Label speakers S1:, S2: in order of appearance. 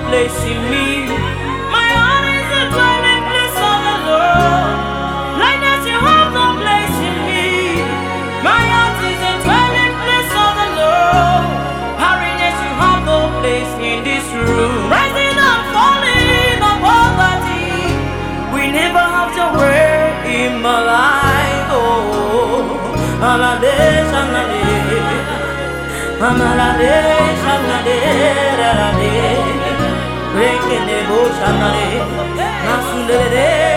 S1: place in me. My heart is a dwelling place of the Lord. Blindness, you have no place in me. My heart is a dwelling place of the Lord. Barrenness, you have no place in this room. Rising and falling of poverty, we never have to worry in my life. Oh, Alade, Shanade, Amalade, Shanade, Rade, breaking the bush, Shanade, Nasunde.